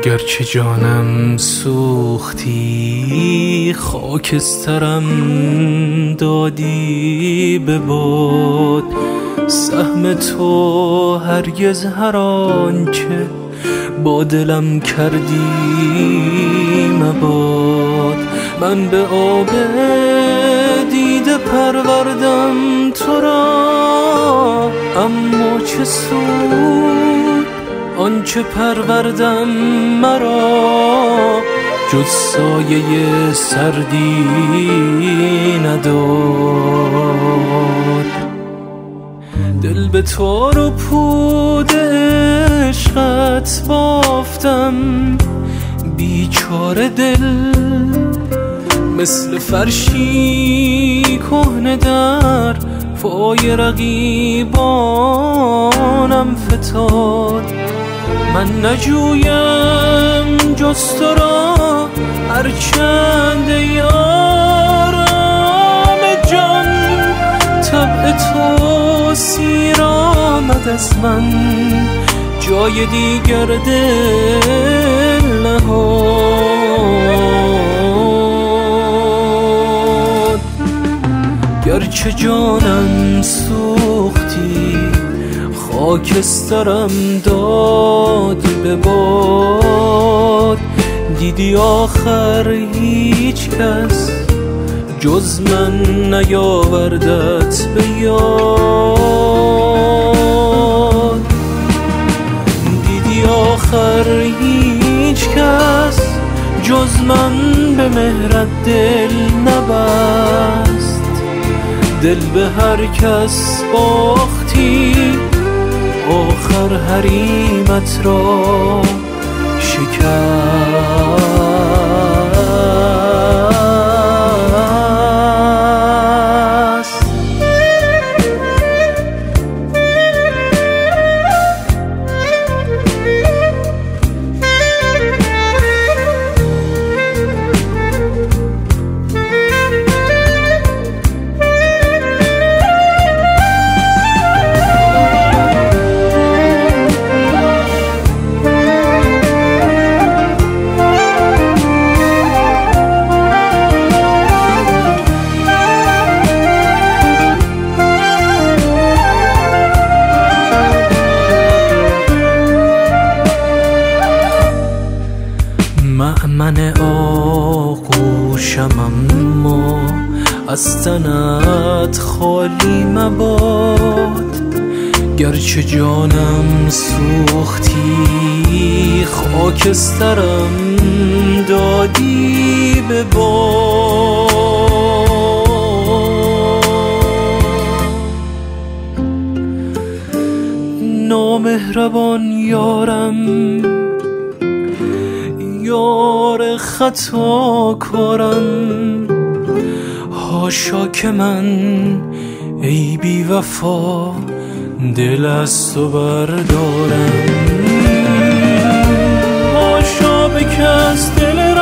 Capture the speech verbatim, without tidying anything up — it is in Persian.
گرچه جانم سوختی خاکسترم دادی به باد، سهم تو هرگز هر آنچه با دلم کردی مباد. من به آب دیده پروردم تو را، اما چه سود آنچه پروردم مرا جز سایه سردی نداد. دل به تار و پود عشقت بافتم، بیچاره دل مثل فرشی کهنه در پای رقیبانم فتاد. من نجویم جز تو را هرچند یارم جان، طبع تو سیر آمد از من جای دیگر دل نهاد. گرچه جانم سوختی خاکسترم دادی به باد، دیدی آخر هیچ کس جز من نیاوردت به یاد. دیدی آخر هیچ کس جز من به مهرت دل نبست، دل به هر کس باختی آخر حریمت را شکست. من آغوشم اما از تنت خالی مباد، گرچه جانم سوختی خاکسترم دادی به باد. نامهربان یارم، یار خطا کارم، حاشا که من ای بی وفا دل از تو بردارم. حاشا به کس دل